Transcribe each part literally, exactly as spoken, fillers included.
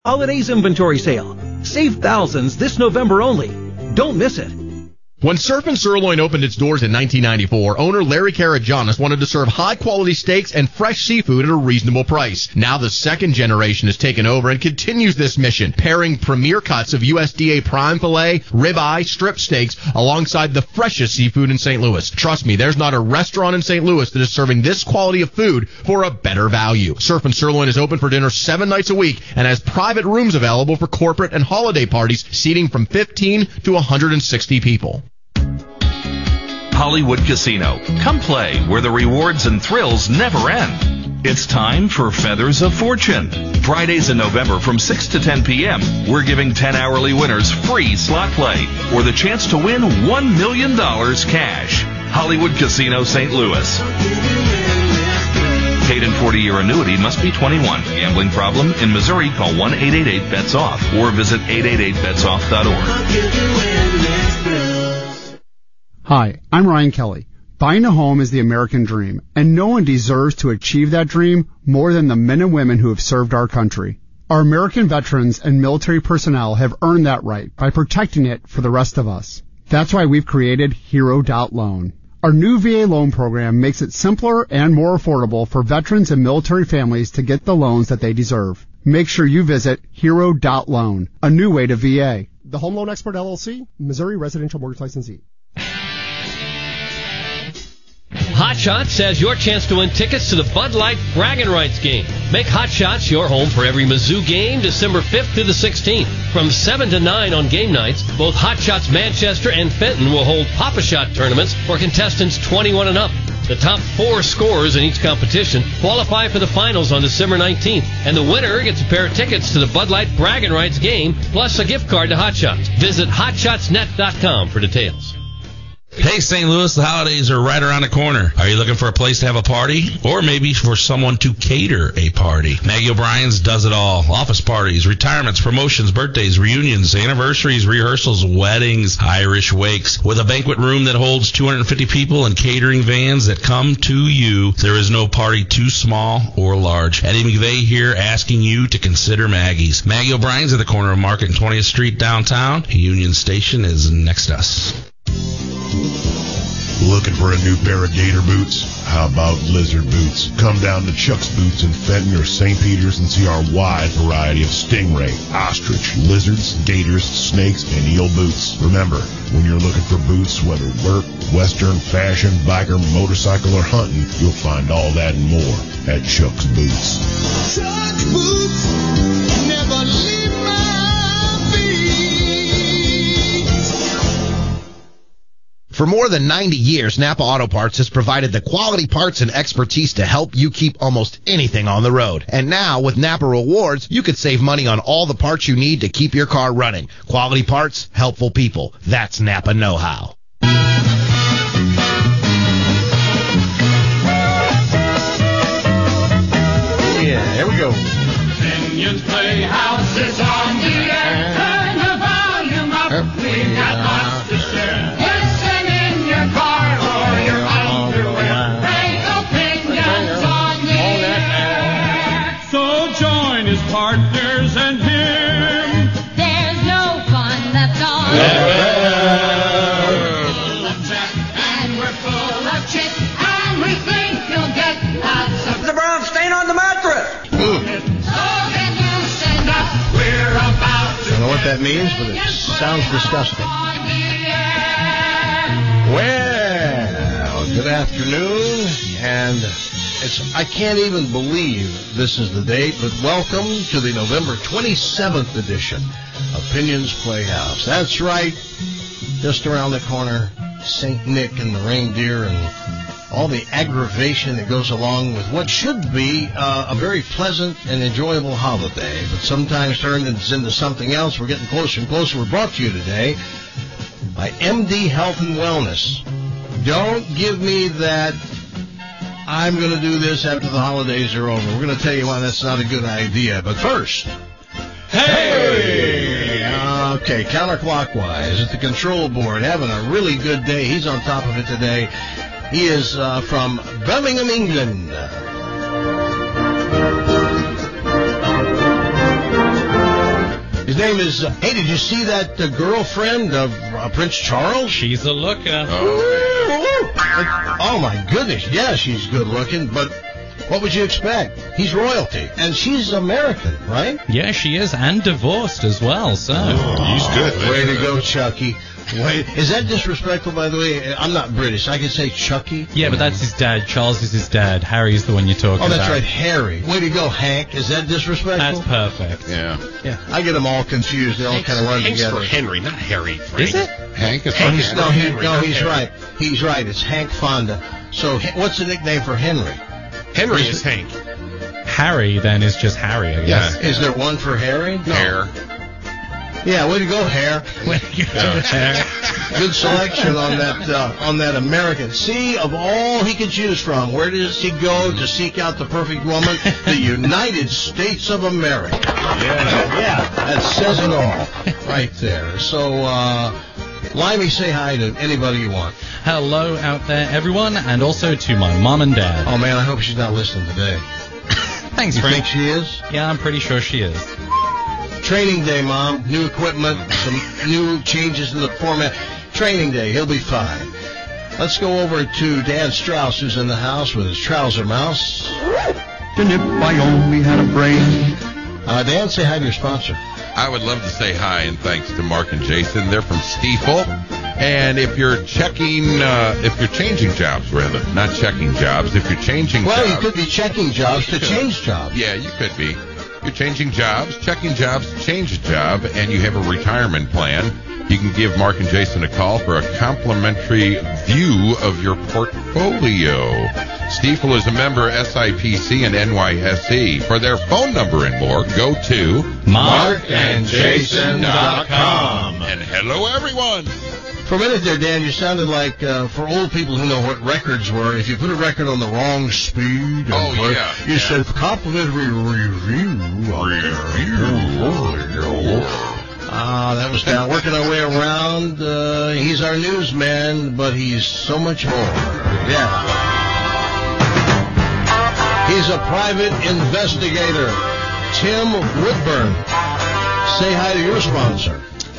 Holidays inventory sale. Save thousands this November only. Don't miss it. When Surf and Sirloin opened its doors in nineteen ninety-four, owner Larry Karajanis wanted to serve high-quality steaks and fresh seafood at a reasonable price. Now the second generation has taken over and continues this mission, pairing premier cuts of U S D A prime filet, ribeye, strip steaks, alongside the freshest seafood in Saint Louis. Trust me, there's not a restaurant in Saint Louis that is serving this quality of food for a better value. Surf and Sirloin is open for dinner seven nights a week and has private rooms available for corporate and holiday parties, seating from fifteen to one hundred sixty people. Hollywood Casino. Come play where the rewards and thrills never end. It's time for Feathers of Fortune. Fridays in November from six to ten p.m., we're giving ten hourly winners free slot play or the chance to win one million dollars cash. Hollywood Casino, Saint Louis. Paid in forty-year annuity must be twenty-one. Gambling problem? In Missouri, call one eight eight eight bets off or visit eight eight eight bets off dot org. Hi, I'm Ryan Kelly. Buying a home is the American dream, and no one deserves to achieve that dream more than the men and women who have served our country. Our American veterans and military personnel have earned that right by protecting it for the rest of us. That's why we've created Hero Loan. Our new V A loan program makes it simpler and more affordable for veterans and military families to get the loans that they deserve. Make sure you visit Hero Loan, a new way to V A. The Home Loan Expert L L C, Missouri Residential Mortgage Licensee. Hot Shots has your chance to win tickets to the Bud Light Bragging Rights game. Make Hot Shots your home for every Mizzou game December fifth through the sixteenth. From seven to nine on game nights, both Hot Shots Manchester and Fenton will hold Pop-A-Shot tournaments for contestants twenty-one and up. The top four scorers in each competition qualify for the finals on December nineteenth, and the winner gets a pair of tickets to the Bud Light Bragging Rights game, plus a gift card to Hot Shots. Visit hot shots net dot com for details. Hey, Saint Louis, the holidays are right around the corner. Are you looking for a place to have a party? Or maybe for someone to cater a party? Maggie O'Brien's does it all. Office parties, retirements, promotions, birthdays, reunions, anniversaries, rehearsals, weddings, Irish wakes. With a banquet room that holds two hundred fifty people and catering vans that come to you, there is no party too small or large. Eddie McVeigh here asking you to consider Maggie's. Maggie O'Brien's at the corner of Market and twentieth Street downtown. Union Station is next to us. Looking for a new pair of gator boots? How about lizard boots? Come down to Chuck's Boots in Fenton or Saint Peter's and see our wide variety of stingray, ostrich, lizards, gators, snakes, and eel boots. Remember, when you're looking for boots, whether work, western, fashion, biker, motorcycle, or hunting, you'll find all that and more at Chuck's Boots. Chuck's Boots, never leave my feet. For more than ninety years, Napa Auto Parts has provided the quality parts and expertise to help you keep almost anything on the road. And now, with Napa Rewards, you could save money on all the parts you need to keep your car running. Quality parts, helpful people. That's Napa know-how. Yeah, here we go. Opinions Playhouse is on the air. Turn the volume up. We got lots to share. Listen in your car or your underwear. Great opinions on the air. So join his partners and him. There's no fun left on the air. We're full of chat and we're full of chit, and we think you'll get lots of the brown stain on the mattress. I don't know what that means, but it sounds disgusting. Well, good afternoon, and it's I can't even believe this is the date, but welcome to the November twenty-seventh edition of Opinions Playhouse. That's right, just around the corner, Saint Nick and the reindeer and all the aggravation that goes along with what should be uh, a very pleasant and enjoyable holiday, but sometimes turns into something else. We're getting closer and closer. We're brought to you today by M D Health and Wellness. Don't give me that I'm going to do this after the holidays are over. We're going to tell you why that's not a good idea. But first, hey! Okay, counterclockwise at the control board, having a really good day. He's on top of it today. He is uh, from Birmingham, England. His name is, uh, hey, did you see that uh, girlfriend of uh, Prince Charles? She's a looker. Oh. oh, my goodness. Yeah, she's good looking, but what would you expect? He's royalty. And she's American, right? Yeah, she is, and divorced as well, so. Oh, he's good. Man. Way to go, Chucky. Wait, is that disrespectful, by the way? I'm not British. I can say Chucky. Yeah, but that's his dad. Charles is his dad. Harry's the one you're talking about. Oh, that's about. right, Harry. Way to go, Hank. Is that disrespectful? That's perfect. Yeah. Yeah. I get them all confused. They all Hank's, kind of run Hank's together. for Henry, not Harry. Frank. Is it? Hank is Hank for is, Henry. no, he, Henry, no, he's Henry. right. He's right. It's Hank Fonda. So what's the nickname for Henry? Henry is Hank. Harry, then, is just Harry, I guess. Yeah. Is there one for Harry? No. Hair. Yeah, way to go, Hair. Way to go, Hair. Good selection on that uh, on that American. See, of all he could choose from, where does he go to seek out the perfect woman? The United States of America. Yeah, yeah, that says it all right there. So, uh, Limey, say hi to anybody you want. Hello out there, everyone, and also to my mom and dad. Oh, man, I hope she's not listening today. Thanks, you Frank. think she is? Yeah, I'm pretty sure she is. Training day, Mom. New equipment, some new changes in the format. Training day. He'll be fine. Let's go over to Dan Strauss, who's in the house with his trouser mouse. And if I only had a brain. Uh, Dan, say hi to your sponsor. I would love to say hi and thanks to Mark and Jason. They're from Stiefel. And if you're checking, uh, if you're changing jobs, rather, not checking jobs, if you're changing well, jobs. Well, you could be checking jobs to change jobs. Yeah, you could be. You're changing jobs, checking jobs to change a job, and you have a retirement plan, you can give Mark and Jason a call for a complimentary view of your portfolio. Stiefel is a member S I P C and N Y S E. For their phone number and more, go to mark and jason dot com. And hello, everyone. For a minute there, Dan, you sounded like, uh, for old people who know what records were, if you put a record on the wrong speed, oh, put, yeah, you yeah. said complimentary review. Review. Ah, that was down. Working our way around. Uh, he's our newsman, but he's so much more. Yeah. He's a private investigator. Tim Woodburn. Say hi to your sponsor.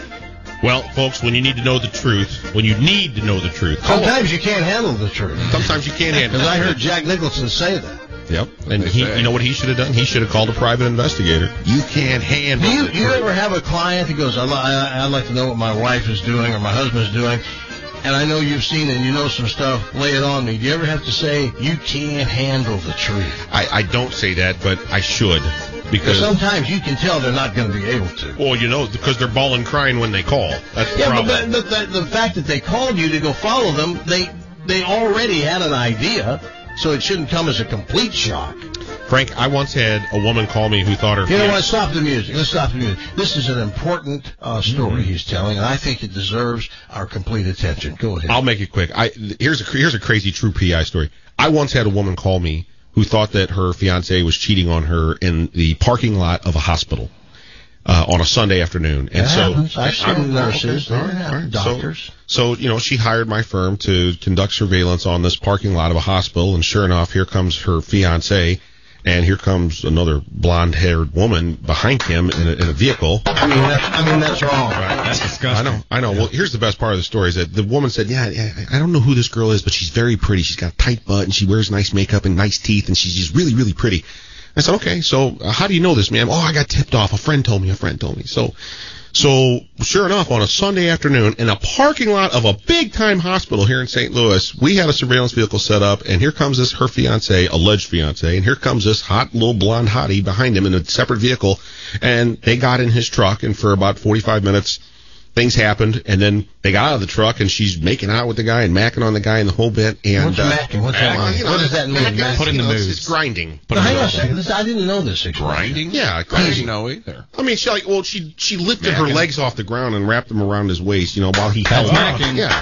Well, folks, when you need to know the truth, when you need to know the truth. Sometimes you can't handle the truth. Sometimes you can't handle it. Because I heard Jack Nicholson say that. Yep. And he, you know what he should have done? He should have called a private investigator. You can't handle Do you, the you truth. ever have a client who goes, I'd, li- I'd like to know what my wife is doing or my husband's doing, and I know you've seen it and you know some stuff, lay it on me. Do you ever have to say, you can't handle the truth? I, I don't say that, but I should. Because sometimes you can tell they're not going to be able to. Well, you know, because they're bawling crying when they call. That's the yeah, problem. but, but the, the fact that they called you to go follow them, they they already had an idea, so it shouldn't come as a complete shock. Frank, I once had a woman call me who thought her... You know what? Stop the music. Let's stop the music. This is an important uh, story mm-hmm. he's telling, and I think it deserves our complete attention. Go ahead. I'll make it quick. I Here's a, here's a crazy true P I story. I once had a woman call me who thought that her fiancé was cheating on her in the parking lot of a hospital uh, on a Sunday afternoon. And that so happens. I've seen nurses, okay, all right, all right. doctors. So, so, you know, she hired my firm to conduct surveillance on this parking lot of a hospital, and sure enough, here comes her fiancé, and here comes another blonde-haired woman behind him in a, in a vehicle. I mean, that's, I mean, that's wrong. Right. That's disgusting. I know, I know. Yeah. Well, here's the best part of the story is that the woman said, yeah, yeah, I don't know who this girl is, but she's very pretty. She's got a tight butt, and she wears nice makeup and nice teeth, and she's just really, really pretty. I said, okay, so uh, how do you know this, ma'am? Oh, I got tipped off. A friend told me, a friend told me. So, so sure enough, on a Sunday afternoon, in a parking lot of a big-time hospital here in Saint Louis, we had a surveillance vehicle set up, and here comes this, her fiancé, alleged fiancé, and here comes this hot little blonde hottie behind him in a separate vehicle, and they got in his truck, and for about forty-five minutes, things happened, and then they got out of the truck, and she's making out with the guy and macking on the guy and the whole bit. And What's uh, macking? What's that mean? you know, What does that mean? Macking, Macking. Put in the you know, mood. It's, it's grinding. No, hang on a second. This, I didn't know this. Grinding? Yeah, I didn't she, know either. I mean, she like, well, she she lifted Macking. her legs off the ground and wrapped them around his waist, you know, while he held macking. Yeah.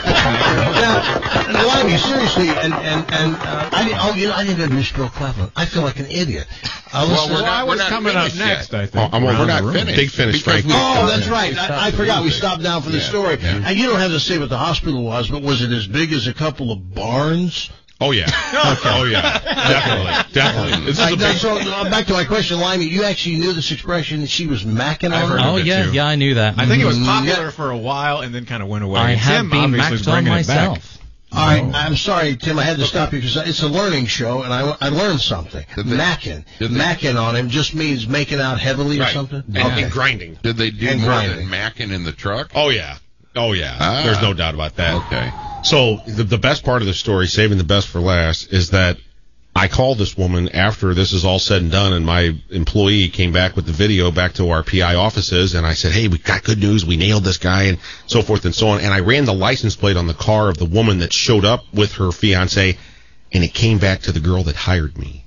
Now, Limey, seriously, and and and uh, I didn't. Oh, you know, I didn't miss Bill Cleveland. I feel like an idiot. Uh, Well, listen, we're not, we're was not coming up finished next, yet. I think. Oh, I'm, we're not finished. Big finish, Because Frank. we- Oh, that's right. I, I forgot. We stopped down for the Yeah, story. yeah. And you don't have to say what the hospital was, but was it as big as a couple of barns? Oh yeah. Oh yeah. Definitely. Definitely. This is I, a big, so, uh, back to my question, Limey. You actually knew this expression that she was macking on her? Oh, yeah, yeah, I knew that. I think it was Mm, popular yeah. for a while and then kind of went away. I have Tim been obviously is macked on bringing it back. myself. All right, I'm sorry, Tim. I had to stop you because it's a learning show, and I, I learned something. Did they- Macking, did they- macking on him just means making out heavily or right. something. And, Okay. and grinding. Did they do And more grinding. than macking in the truck? Oh yeah. Oh yeah. Ah. There's no doubt about that. Okay. So the, the best part of the story, saving the best for last, is that I called this woman after this is all said and done, and my employee came back with the video back to our P I offices, and I said, hey, we got good news. We nailed this guy, and so forth and so on. And I ran the license plate on the car of the woman that showed up with her fiancé, and it came back to the girl that hired me.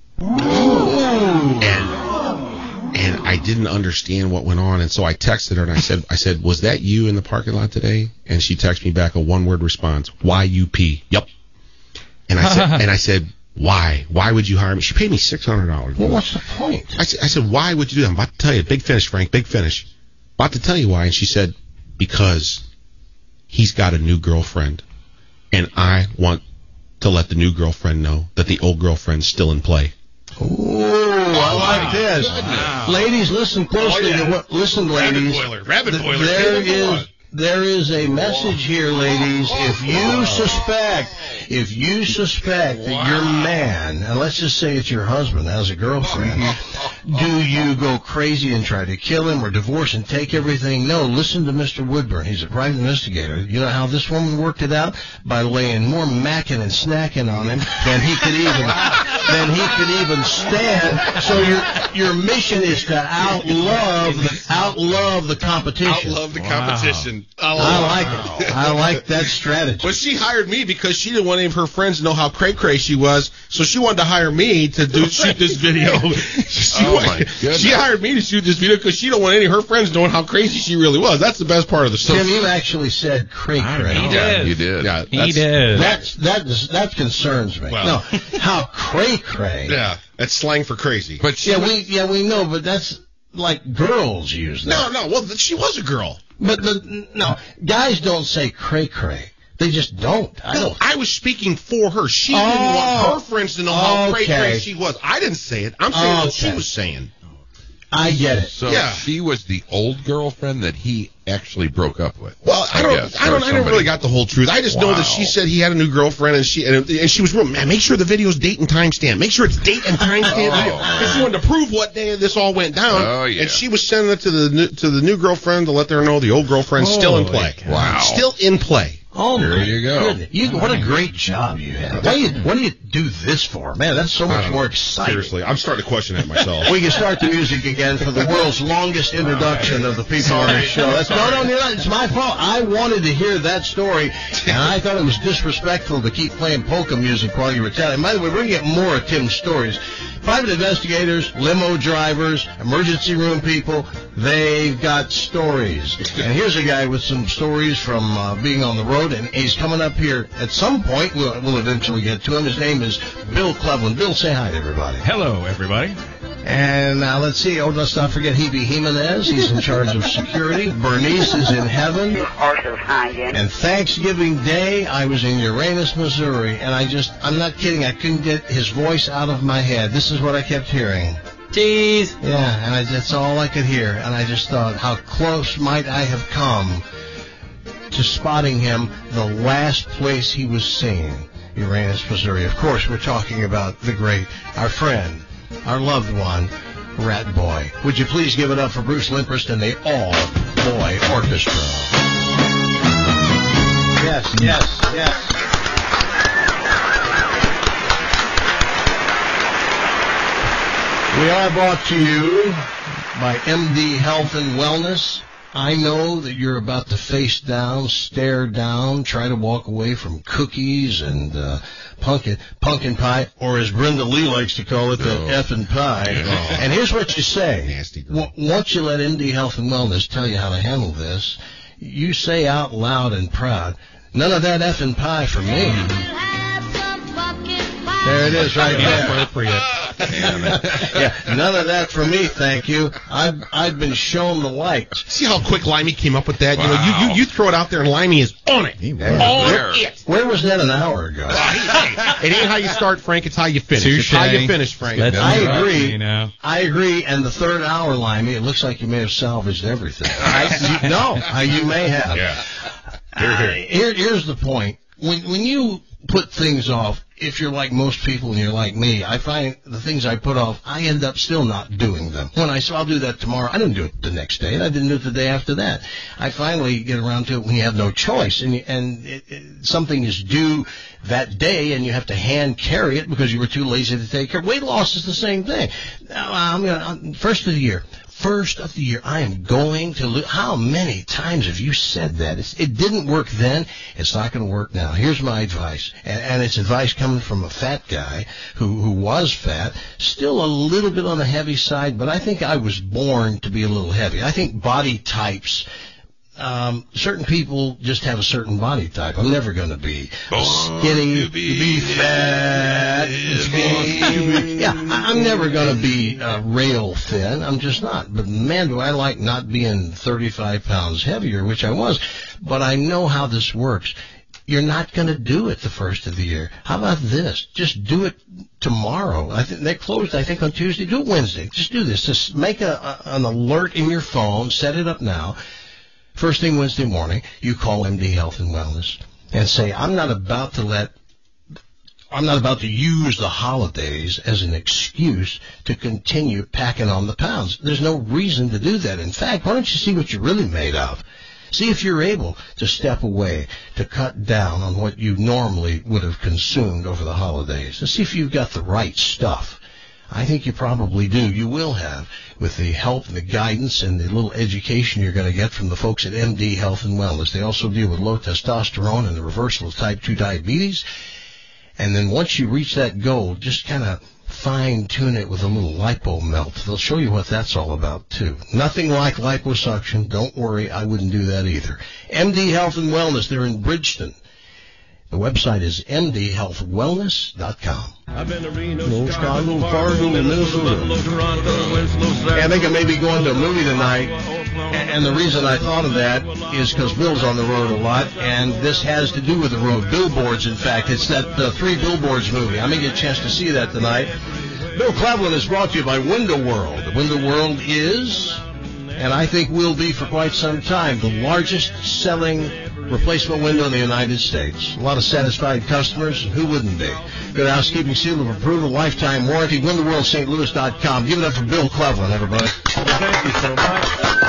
And, and I didn't understand what went on, and so I texted her, and I said, I said, was that you in the parking lot today? And she texted me back a one-word response, Y U P. Yep. And I said, and I said, why? Why would you hire me? She paid me six hundred dollars. Well, what's the point? I said, I said, why would you do that? I'm about to tell you. Big finish, Frank. Big finish. About to tell you why. And she said, because he's got a new girlfriend, and I want to let the new girlfriend know that the old girlfriend's still in play. Ooh, I like this. Wow. Ladies, listen closely Oh, yeah. to what. Listen, ladies. Rabbit boiler. Rabbit Th- boiler. There Come on. is there is a message here, ladies. If you suspect, if you suspect that your man, and let's just say it's your husband, has a girlfriend, do you go crazy and try to kill him or divorce and take everything? No, listen to Mister Woodburn. He's a private investigator. You know how this woman worked it out? By laying more macking and snacking on him than he could even than he could even stand. So your your mission is to outlove the outlove the competition. Outlove the competition. I like it. I like that strategy. But she hired me because she didn't want any of her friends to know how cray cray she was, so she wanted to hire me to do shoot this video. she, Oh, wa- my goodness. she hired me to shoot this video because she don't want any of her friends knowing how crazy she really was. That's the best part of the story. Tim, you actually said cray cray. He Yeah, did. you did. Yeah, He that's, did. That's that is, that concerns me. Well. No, how cray cray. Yeah, that's slang for crazy. But she Yeah, was- we yeah we know, but that's like girls use that. no, no. Well, th- she was a girl. But the, no, guys don't say cray cray. They just don't. I No, don't. I was speaking for her. She didn't Oh. want her friends to know how cray Okay. cray she was. I didn't say it. I'm saying what she Okay. was saying. I get it. So Yeah. she was the old girlfriend that he actually broke up with. Well, I don't, guess, I don't, or I never somebody. really got the whole truth. I just know Wow. that she said he had a new girlfriend, and she and, and she was real. Man, make sure the video's date and timestamp. Make sure it's date and timestamp. Oh. Because she wanted to prove what day this all went down. Oh, yeah. And she was sending it to the new, to the new girlfriend to let her know the old girlfriend's still in Holy play. cow. Wow. Still in play. Oh, There my you go. goodness. You, what a great job you had. What do you, what do you do this for? Man, that's so I much don't more know. exciting. Seriously, I'm starting to question that myself. We can start the music again for the world's longest introduction of the people on the show. That's, no, no, you're not. It's my fault. I wanted to hear that story, and I thought it was disrespectful to keep playing polka music while you were telling. By the way, we're going to get more of Tim's stories. Private investigators, limo drivers, emergency room people, they've got stories. And here's a guy with some stories from uh, being on the road, and he's coming up here at some point. We'll, we'll eventually get to him. His name is Bill Cleveland. Bill, say hi to everybody. Hello, everybody. And uh, let's see. Oh, let's not forget Hebe Jimenez. He's in charge of security. Bernice is in heaven. And Thanksgiving Day, I was in Uranus, Missouri, and I just, I'm not kidding, I couldn't get his voice out of my head. This is what I kept hearing. Cheese. Yeah, and I, that's all I could hear. And I just thought, how close might I have come to spotting him the last place he was seen, Uranus, Missouri. Of course, we're talking about the great, our friend, our loved one, Rat Boy. Would you please give it up for Bruce Limprest and the All Boy Orchestra? Yes, yes, yes. We are brought to you by M D Health and Wellness. I know that you're about to face down, stare down, try to walk away from cookies and uh, pumpkin pumpkin pie, or as Brenda Lee likes to call it, the Oh. effing pie. Oh. And here's what you say. Nasty girl. W- once you let M D Health and Wellness tell you how to handle this, you say out loud and proud, none of that effing pie for me. There it is right there. Appropriate. Yeah, none of that for me, thank you. I've I've been shown the light. See how quick Limey came up with that? Wow. You know, you, you you throw it out there and Limey is on it. On Where, it. where was that an hour ago? It ain't how you start, Frank. It's how you finish. It's Touche. how you finish, Frank. I agree. You know. I agree. And the third hour, Limey, it looks like you may have salvaged everything. I, you, no, uh, you may have. Yeah. Uh, here, here's the point. When when you put things off, if you're like most people and you're like me, I find the things I put off, I end up still not doing them. When I say I'll do that tomorrow, I didn't do it the next day, and I didn't do it the day after that. I finally get around to it when you have no choice, and you, and it, it, something is due that day, and you have to hand carry it because you were too lazy to take care. Weight loss is the same thing. Now, I'm gonna, first of the year. First of the year, I am going to lose. How many times have you said that? It's, it didn't work then. It's not going to work now. Here's my advice. And, and it's advice coming from a fat guy who, who was fat, still a little bit on the heavy side, but I think I was born to be a little heavy. I think body types, um, certain people just have a certain body type. I'm never going to be skinny, to be, be fat, skinny. Yeah, I'm never going to be uh, rail thin. I'm just not. But man, do I like not being thirty-five pounds heavier, which I was. But I know how this works. You're not going to do it the first of the year. How about this? Just do it tomorrow. I think they closed, I think, on Tuesday. Do it Wednesday. Just do this. Just make a, a, an alert in your phone. Set it up now. First thing Wednesday morning, you call M D Health and Wellness and say, I'm not about to let, I'm not about to use the holidays as an excuse to continue packing on the pounds. There's no reason to do that. In fact, why don't you see what you're really made of? See if you're able to step away, to cut down on what you normally would have consumed over the holidays, and see if you've got the right stuff. I think you probably do. You will have, with the help and the guidance and the little education you're going to get from the folks at M D Health and Wellness. They also deal with low testosterone and the reversal of type two diabetes. And then once you reach that goal, just kind of fine-tune it with a little lipo melt. They'll show you what that's all about, too. Nothing like liposuction. Don't worry, I wouldn't do that either. M D Health and Wellness, they're in Bridgeton. The website is m d health wellness dot com. I've been to Reno, Chicago, Chicago, Fargo, Minnesota. Yeah, I think I may be going to a movie tonight, and the reason I thought of that is because Bill's on the road a lot, and this has to do with the road. Billboards, in fact. It's that uh, Three Billboards movie. I may get a chance to see that tonight. Bill Cleveland is brought to you by Window World. Window World is, and I think will be for quite some time, the largest selling replacement window in the United States. A lot of satisfied customers. Who wouldn't be? Good housekeeping, seal of approval, lifetime warranty. Window World Saint Louis dot com. Give it up for Bill Cleveland, everybody. Thank you so much.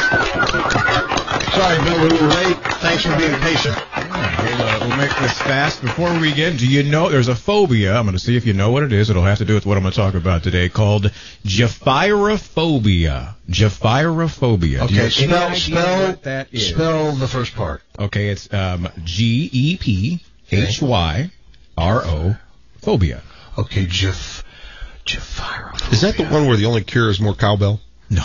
Sorry, Bill, we were late. Thanks for being patient. We'll, uh, we'll make this fast. Before we begin, do you know there's a phobia? I'm going to see if you know what it is. It'll have to do with what I'm going to talk about today, called Gephyrophobia. Gephyrophobia. Okay, spell, spell, what that is? Spell the first part. Okay, it's um, G E P H Y R O phobia. Okay, Geph, Gephyrophobia. Is that the one where the only cure is more cowbell? No.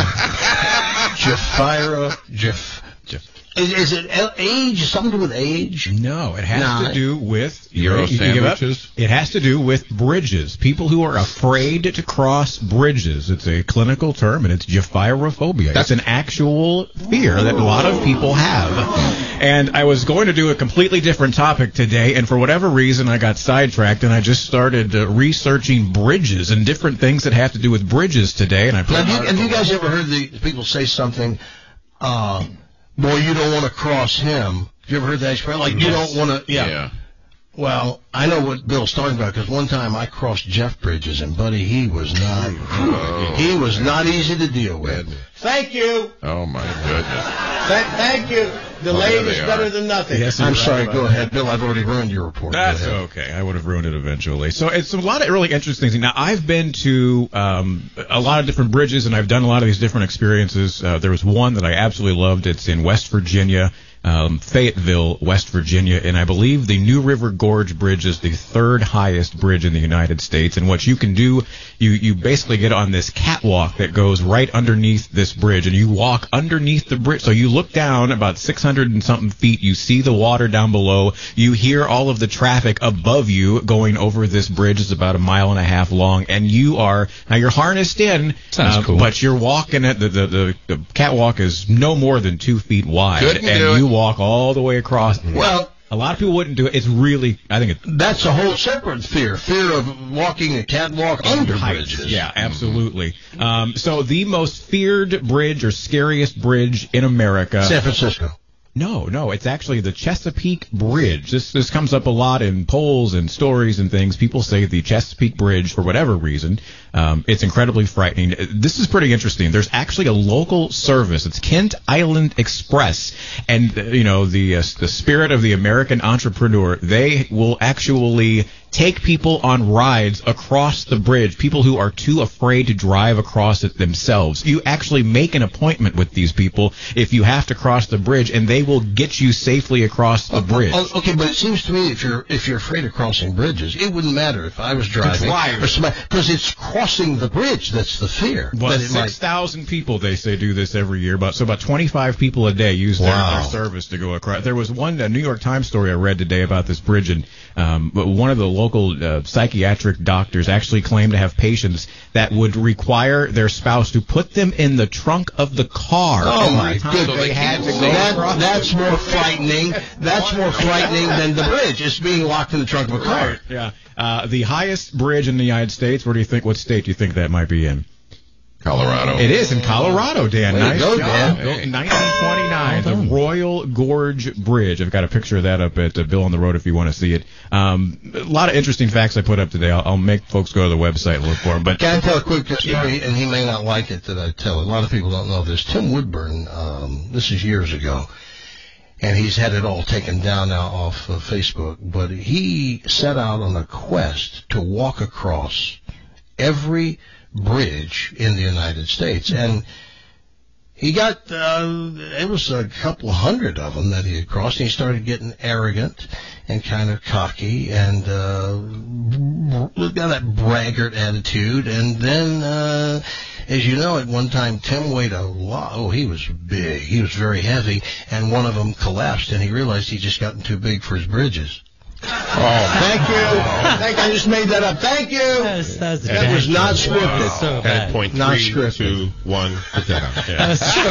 Gephyro, Geph. Is, is it age? Something to do with age? No, it has nah. to do with Euro you give up? sandwiches. It has to do with bridges. People who are afraid to cross bridges. It's a clinical term, and it's gephyrophobia. That's an actual fear that a lot of people have. And I was going to do a completely different topic today, and for whatever reason, I got sidetracked, and I just started uh, researching bridges and different things that have to do with bridges today. And I put have, you, have you guys ever heard the people say something? Uh, Boy, you don't want to cross him. Have you ever heard that expression? Like, you don't want to, yeah. yeah. Well, I know what Bill's talking about, because one time I crossed Jeff Bridges, and, buddy, he was not, oh. he was not easy to deal with. Thank you. Oh, my goodness. Th- thank you. Delayed oh, is better are. than nothing. Yes, I'm right sorry, go ahead, Bill. I've already ruined your report. That's okay. I would have ruined it eventually. So it's a lot of really interesting things. Now, I've been to um, a lot of different bridges, and I've done a lot of these different experiences. Uh, there was one that I absolutely loved. It's in West Virginia. um, Fayetteville, West Virginia, and I believe the New River Gorge Bridge is the third highest bridge in the United States. And what you can do, you, you basically get on this catwalk that goes right underneath this bridge, and you walk underneath the bridge. So you look down about six hundred and something feet, you see the water down below, you hear all of the traffic above you going over this bridge. It's about a mile and a half long, and you are, now you're harnessed in, Sounds uh, cool. but you're walking it, the, the, the, the catwalk is no more than two feet wide, Couldn't and do it. you walk all the way across. Well, a lot of people wouldn't do it. It's really, I think it's that's a whole separate fear. Fear of walking a catwalk under heights. bridges. Yeah, absolutely. Um, so the most feared bridge or scariest bridge in America. San Francisco. No, no, it's actually the Chesapeake Bridge. This this comes up a lot in polls and stories and things. People say the Chesapeake Bridge, for whatever reason, um, it's incredibly frightening. This is pretty interesting. There's actually a local service. It's Kent Island Express, and uh, you know the uh, the spirit of the American entrepreneur. They will actually take people on rides across the bridge, people who are too afraid to drive across it themselves. You actually make an appointment with these people if you have to cross the bridge, and they will get you safely across the bridge. Oh, okay, but it seems to me if you're if you're afraid of crossing bridges, it wouldn't matter if I was driving drive. or somebody, because it's crossing the bridge that's the fear. Well, that it might- six thousand people, they say, do this every year. But so about twenty-five people a day use their, Wow. their service to go across. There was one a New York Times story I read today about this bridge, and um, but one of the local uh, psychiatric doctors actually claimed to have patients that would require their spouse to put them in the trunk of the car. Oh every my time goodness! they had to go That, across. that's more frightening. That's more frightening than the bridge. It's being locked in the trunk of a car. Yeah. Uh, the highest bridge in the United States. Where do you think? What state do you think that might be in? Colorado. It is in Colorado, Dan. Way to Nice go, job. Dan. Built in nineteen twenty-nine, the Royal Gorge Bridge. I've got a picture of that up at uh, Bill on the Road if you want to see it. Um, a lot of interesting facts I put up today. I'll, I'll make folks go to the website and look for them. But Can I tell a quick story? And he may not like it that I tell it. A lot of people don't know this. Tim Woodburn, um, this is years ago, and he's had it all taken down now off of Facebook, but he set out on a quest to walk across every bridge in the United States. And he got, uh, it was a couple hundred of them that he had crossed, and he started getting arrogant and kind of cocky and uh, got that braggart attitude. And then, uh, as you know, at one time, Tim weighed a lot. Oh, he was big. He was very heavy, and one of them collapsed, and he realized he'd just gotten too big for his bridges. Oh, thank you. Thank I just made that up. Thank you. That's, that's that was not scripted. That's so bad. Point Not three, scripted. two, one. Put that out. That was so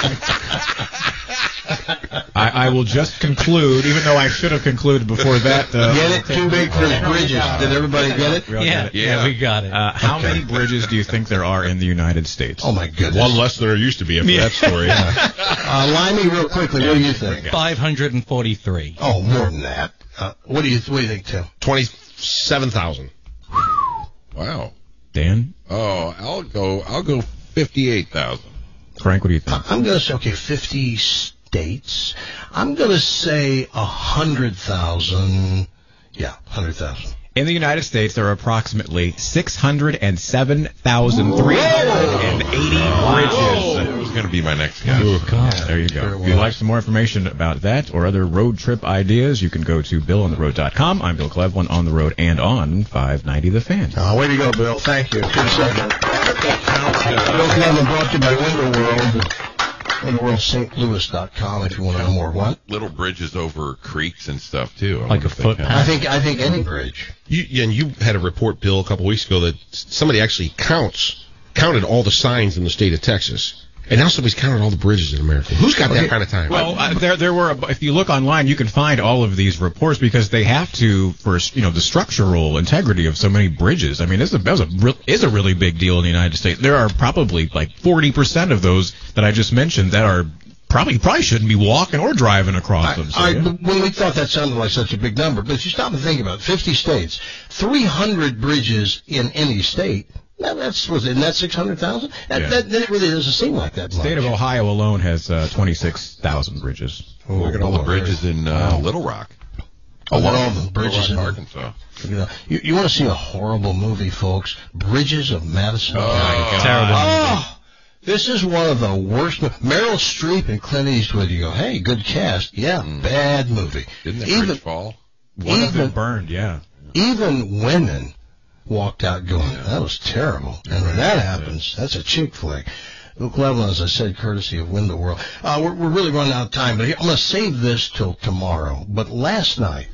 bad. I, I will just conclude, even though I should have concluded before that. Uh, Get it? Too big for his bridges. Did everybody get it? We all Yeah, get it. yeah, we got it. Uh, how Okay. many bridges do you think there are in the United States? Oh, my goodness. One less than there used to be after that story. Uh, line me real quickly. What do you think? five hundred forty-three. Oh, more than that. Uh, what do you What do you think, Tim? Twenty-seven thousand. Wow. Dan? Oh, I'll go. I'll go fifty-eight thousand. Frank, what do you think? I'm going to say, okay, fifty states. I'm going to say one hundred thousand. Yeah, one hundred thousand. In the United States, there are approximately six hundred seven thousand three hundred eighty bridges. That was going to be my next guess. Ooh, there you go. If you'd like some more information about that or other road trip ideas, you can go to bill on the road dot com. I'm Bill Cleveland, on the road and on five ninety The Fan. Oh, way to go, Bill. Thank you. Good segment. Bill Cleveland brought to you by Window World. Window World Saint Louis dot com if you want to know more. What? Little bridges over creeks and stuff too. I Like wonder a if they count. footpath. I think I think any bridge. You, yeah, and you had a report, Bill, a couple weeks ago that somebody actually counts counted all the signs in the state of Texas. And now somebody's counted all the bridges in America. Who's got that kind of time? Well, uh, there there were. A, if you look online, you can find all of these reports because they have to for you know the structural integrity of so many bridges. I mean, this is a, that was a real, is a really big deal in the United States. There are probably like forty percent of those that I just mentioned that are probably probably shouldn't be walking or driving across them. So, I, yeah. when we thought that sounded like such a big number, but if you stop and think about it, fifty states, three hundred bridges in any state. Now that's was it, that six hundred thousand? That, Yeah. that that really doesn't seem like that The much. state of Ohio alone has uh, twenty-six thousand bridges. Oh, Look at all the Lord. bridges in uh, Little Rock. Oh, Little all the bridges in Little Rock, Arkansas. You know, you, you want to see a horrible movie, folks? Bridges of Madison. Oh, County. Terrible. Oh, This is one of the worst. Meryl Streep and Clint Eastwood. You go, hey, good cast. Yeah, mm. bad movie. Didn't the even, bridge fall? One even, of them burned, yeah. Even women walked out going, that was terrible. And when that happens, that's a chick flick. Luke Levelin, as I said, courtesy of Window World. Uh, we're, we're really running out of time, but I'm going to save this till tomorrow. But last night,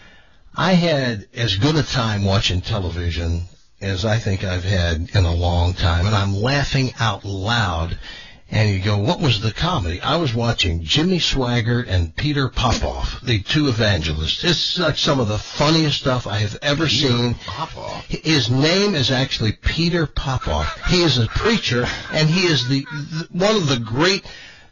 I had as good a time watching television as I think I've had in a long time, and I'm laughing out loud. And you go, what was the comedy? I was watching Jimmy Swaggart and Peter Popoff, the two evangelists. It's like some of the funniest stuff I have ever Peter seen. Popoff. His name is actually Peter Popoff. He is a preacher, and he is the, the one of the great...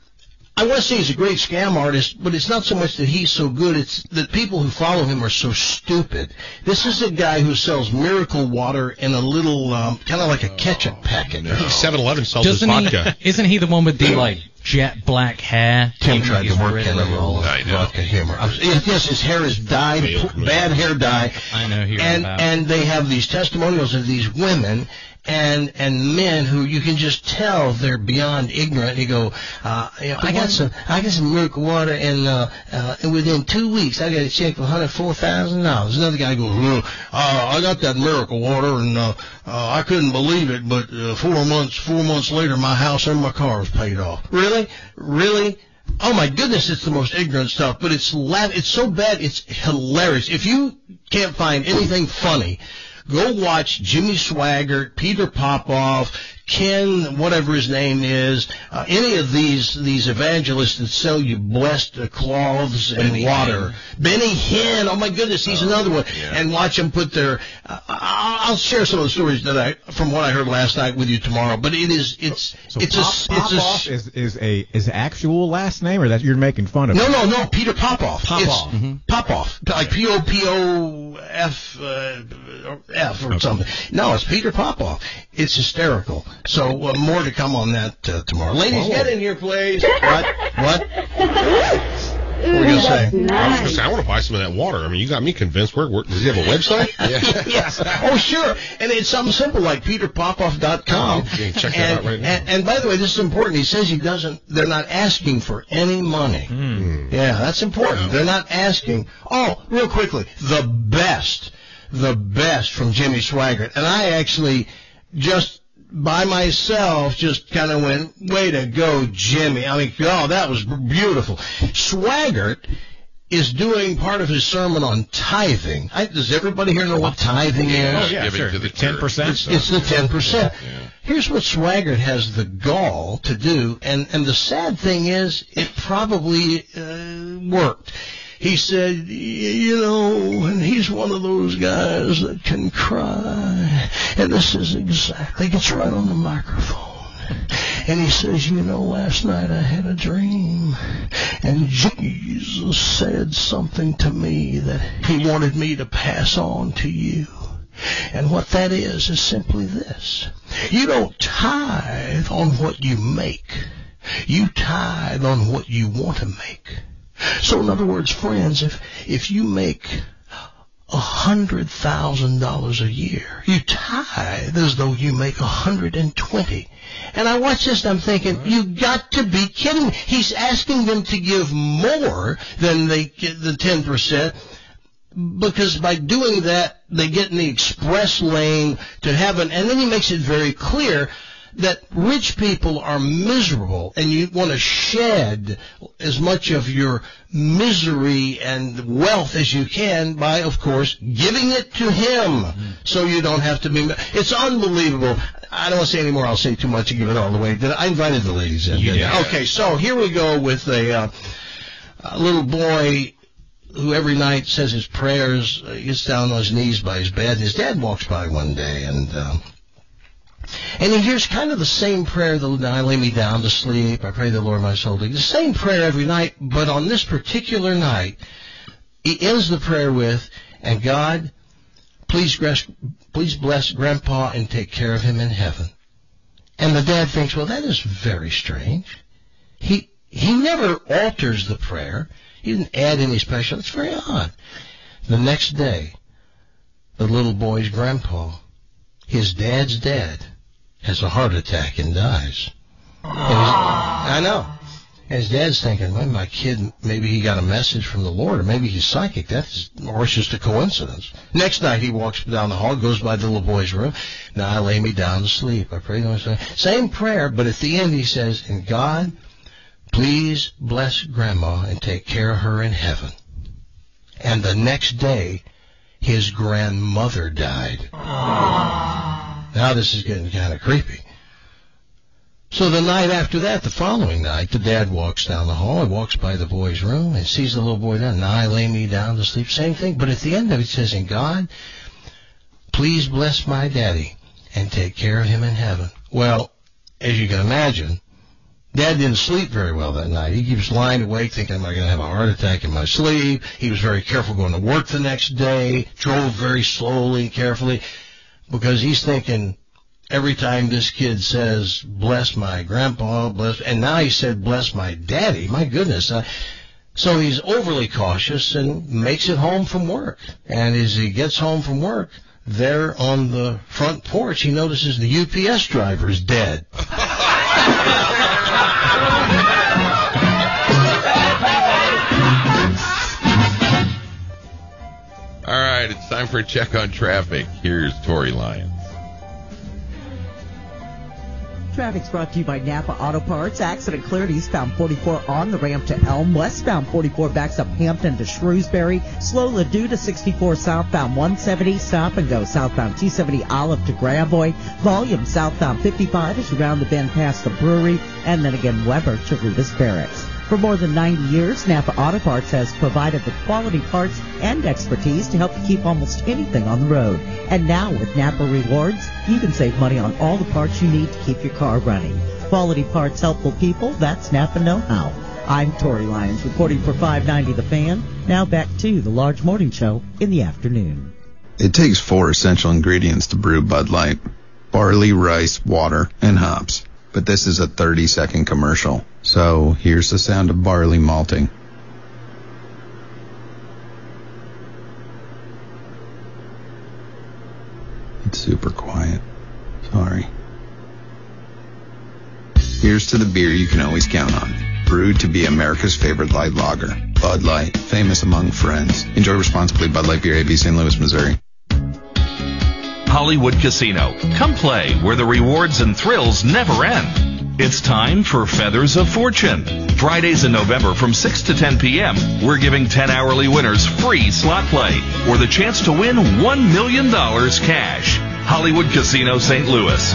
I want to say he's a great scam artist, but it's not so much that he's so good, it's that people who follow him are so stupid. This is a guy who sells miracle water in a little, um, kind of like a ketchup packet. No. seven eleven sells Doesn't his vodka. He, isn't he the one with the, like, jet black hair? Tim tried to work in a role of vodka humor. I was, yes, his hair is dyed, bad hair dye. I know who you're and, about. And they have these testimonials of these women and and men who you can just tell they're beyond ignorant. You go, uh, you know, I got some, I got some miracle water, and uh, uh, and within two weeks I got a check for one hundred four thousand dollars. Another guy goes, well, uh, I got that miracle water, and uh, uh, I couldn't believe it, but uh, four months, four months later, my house and my car was paid off. Really, really. Oh my goodness, it's the most ignorant stuff, but it's la- it's so bad, it's hilarious. If you can't find anything funny, go watch Jimmy Swaggart, Peter Popoff, Ken, whatever his name is, uh, any of these these evangelists that sell you blessed uh, cloths and Benny water. Hinn. Benny Hinn, oh my goodness, he's oh, another one. Yeah. And watch them put their. Uh, I'll share some of the stories that I from what I heard last night with you tomorrow. But it is it's so it's Pop, a it's Popoff a is is a is actual last name, or that you're making fun of? No, no, no. Peter Popoff. Popoff. Mm-hmm. Popoff, like P O P O F uh, F or okay. something. No, it's Peter Popoff. It's hysterical. So uh, more to come on that uh, tomorrow. Ladies, oh. get in here, please. What? What? What were you going to say? Nice. I was going to say, I want to buy some of that water. I mean, you got me convinced. Where, where does he have a website? Yeah. Yes. Oh, sure. And it's something simple like peter popoff dot com. Oh, okay. Check that and, out right now. And, and by the way, this is important. He says he doesn't, they're not asking for any money. Mm. Yeah, that's important. Yeah. They're not asking. Oh, real quickly, the best, the best from Jimmy Swaggart. And I actually just... by myself, just kind of went, way to go, Jimmy. I mean, oh, that was beautiful. Swaggart is doing part of his sermon on tithing. I, does everybody here know what tithing yeah, is? Oh, yeah, Giving sure. to the ten percent. It's, it's the ten percent. Yeah. Here's what Swaggart has the gall to do, and, and the sad thing is, it probably uh, worked. He said, you know, and he's one of those guys that can cry. And this is exactly, gets right on the microphone. And he says, you know, last night I had a dream. And Jesus said something to me that he wanted me to pass on to you. And what that is, is simply this. You don't tithe on what you make. You tithe on what you want to make. So in other words, friends, if if you make a hundred thousand dollars a year, you tithe as though you make a hundred and twenty. And I watch this and I'm thinking, you got to be kidding me. He's asking them to give more than they get the ten percent. Because by doing that, they get in the express lane to heaven. And then he makes it very clear that rich people are miserable, and you want to shed as much of your misery and wealth as you can by, of course, giving it to him, so you don't have to be... It's unbelievable. I don't want to say any more. I'll say too much and give it all away. I invited the ladies in. Yeah. Okay, so here we go with a, uh, a little boy who every night says his prayers, uh, gets down on his knees by his bed. His dad walks by one day, and... Um, And he hears kind of the same prayer, the I lay me down to sleep, I pray the Lord my soul to... The same prayer every night, but on this particular night, he ends the prayer with, and God, please, please bless Grandpa and take care of him in heaven. And the dad thinks, well, that is very strange. He he never alters the prayer. He didn't add any special. It's very odd. The next day, the little boy's grandpa, his dad's dad, has a heart attack and dies. I know. And his dad's thinking, well, my kid, maybe he got a message from the Lord, or maybe he's psychic. That's, or it's just a coincidence. Next night, he walks down the hall, goes by the little boy's room. Now I lay me down to sleep. I pray to him. Same prayer, but at the end he says, and God, please bless Grandma and take care of her in heaven. And the next day, his grandmother died. Now this is getting kind of creepy. So the night after that, the following night, the dad walks down the hall, he walks by the boy's room and sees the little boy down. Now I lay me down to sleep. Same thing, but at the end of it, it says, and God, please bless my daddy and take care of him in heaven. Well, as you can imagine, Dad didn't sleep very well that night. He keeps lying awake thinking, am I going to have a heart attack in my sleep? He was very careful going to work the next day, drove very slowly and carefully, because he's thinking, every time this kid says, bless my grandpa, bless, and now he said, bless my daddy, my goodness. Uh, so he's overly cautious and makes it home from work. And as he gets home from work, there on the front porch, he notices the U P S driver is dead. All right, it's time for a check on traffic. Here's Tory Lyons. Traffic's brought to you by Napa Auto Parts. Accident cleared eastbound forty-four on the ramp to Elm. Westbound forty-four backs up Hampton to Shrewsbury. Slow Ladue to sixty-four southbound one seventy. Stop and go southbound two seventy Olive to Gravois. Volume southbound fifty-five as you round the bend past the brewery. And then again Weber to Rivas Barracks. For more than ninety years, Napa Auto Parts has provided the quality parts and expertise to help you keep almost anything on the road. And now with Napa Rewards, you can save money on all the parts you need to keep your car running. Quality parts, helpful people, that's Napa know-how. I'm Tory Lyons reporting for five ninety The Fan. Now back to the Large Morning Show in the afternoon. It takes four essential ingredients to brew Bud Light: barley, rice, water, and hops. But this is a thirty-second commercial. So here's the sound of barley malting. It's super quiet. Sorry. Here's to the beer you can always count on. Brewed to be America's favorite light lager. Bud Light, famous among friends. Enjoy responsibly. Bud Light Beer, A B, Saint Louis, Missouri. Hollywood Casino. Come play where the rewards and thrills never end. It's time for Feathers of Fortune. Fridays in November from six to ten p.m., we're giving ten hourly winners free slot play or the chance to win one million dollars cash. Hollywood Casino, Saint Louis.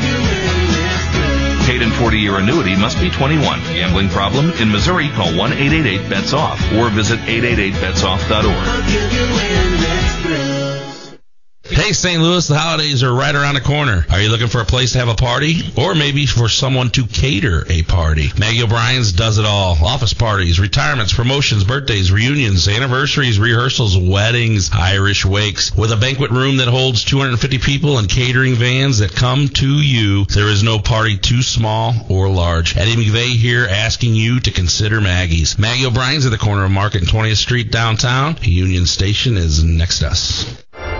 Paid in forty-year annuity must be twenty-one. Gambling problem? In Missouri, call one eight eight eight bets off or visit eight eight eight bets off dot org. Hey, Saint Louis, the holidays are right around the corner. Are you looking for a place to have a party? Or maybe for someone to cater a party? Maggie O'Brien's does it all. Office parties, retirements, promotions, birthdays, reunions, anniversaries, rehearsals, weddings, Irish wakes. With a banquet room that holds two hundred fifty people and catering vans that come to you, there is no party too small or large. Eddie McVeigh here asking you to consider Maggie's. Maggie O'Brien's at the corner of Market and twentieth Street downtown. Union Station is next to us.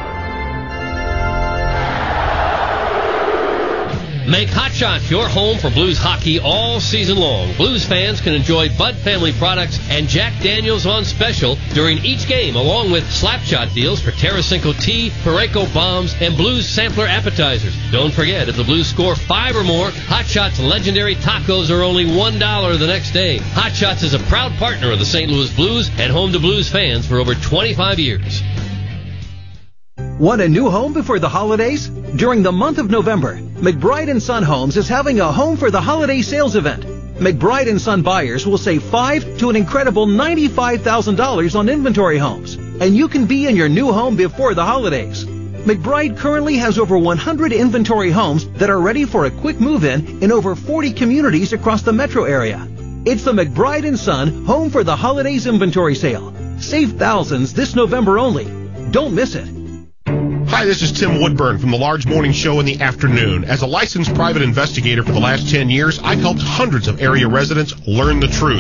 Make Hot Shots your home for Blues hockey all season long. Blues fans can enjoy Bud Family products and Jack Daniels on special during each game, along with Slapshot deals for Tarasenko tea, Parayko bombs, and Blues sampler appetizers. Don't forget, if the Blues score five or more, Hot Shots legendary tacos are only one dollar the next day. Hot Shots is a proud partner of the Saint Louis Blues and home to Blues fans for over twenty-five years. Want a new home before the holidays? During the month of November, McBride and Son Homes is having a Home for the Holiday sales event. McBride and Son buyers will save five to an incredible ninety-five thousand dollars on inventory homes, and you can be in your new home before the holidays. McBride currently has over one hundred inventory homes that are ready for a quick move-in in over forty communities across the metro area. It's the McBride and Son Home for the Holidays inventory sale. Save thousands this November only. Don't miss it. Hi, this is Tim Woodburn from the Large Morning Show in the afternoon. As a licensed private investigator for the last ten years, I've helped hundreds of area residents learn the truth.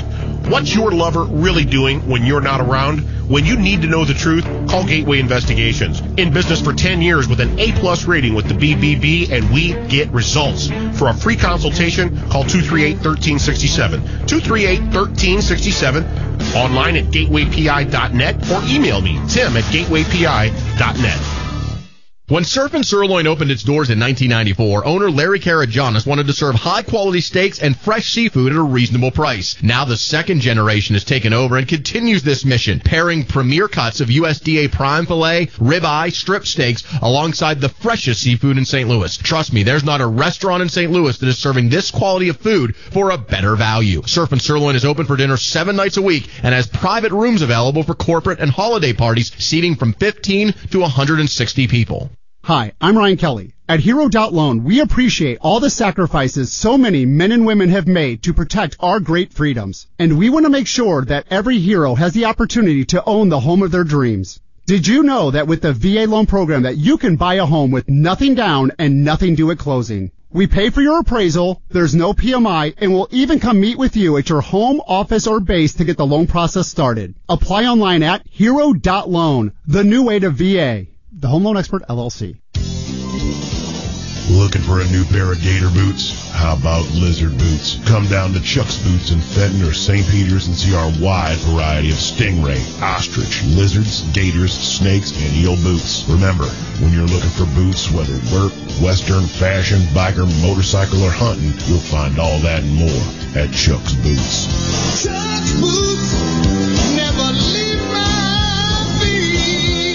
What's your lover really doing when you're not around? When you need to know the truth, call Gateway Investigations. In business for ten years with an A-plus rating with the B B B, and we get results. For a free consultation, call two three eight, one three six seven. two three eight, one three six seven. Online at gateway p i dot net or email me, Tim at gateway p i dot net. When Surf and Sirloin opened its doors in nineteen ninety-four, owner Larry Karajanis wanted to serve high-quality steaks and fresh seafood at a reasonable price. Now the second generation has taken over and continues this mission, pairing premier cuts of U S D A prime filet, ribeye, strip steaks, alongside the freshest seafood in Saint Louis. Trust me, there's not a restaurant in Saint Louis that is serving this quality of food for a better value. Surf and Sirloin is open for dinner seven nights a week and has private rooms available for corporate and holiday parties, seating from fifteen to one hundred sixty people. Hi, I'm Ryan Kelly. At Hero Loan, we appreciate all the sacrifices so many men and women have made to protect our great freedoms. And we want to make sure that every hero has the opportunity to own the home of their dreams. Did you know that with the V A loan program that you can buy a home with nothing down and nothing due at closing? We pay for your appraisal, there's no P M I, and we'll even come meet with you at your home, office, or base to get the loan process started. Apply online at hero dot loan, the new way to V A. The Home Loan Expert, L L C. Looking for a new pair of gator boots? How about lizard boots? Come down to Chuck's Boots in Fenton or Saint Peter's and see our wide variety of stingray, ostrich, lizards, gators, snakes, and eel boots. Remember, when you're looking for boots, whether work, western, fashion, biker, motorcycle, or hunting, you'll find all that and more at Chuck's Boots. Chuck's Boots, never leave my feet.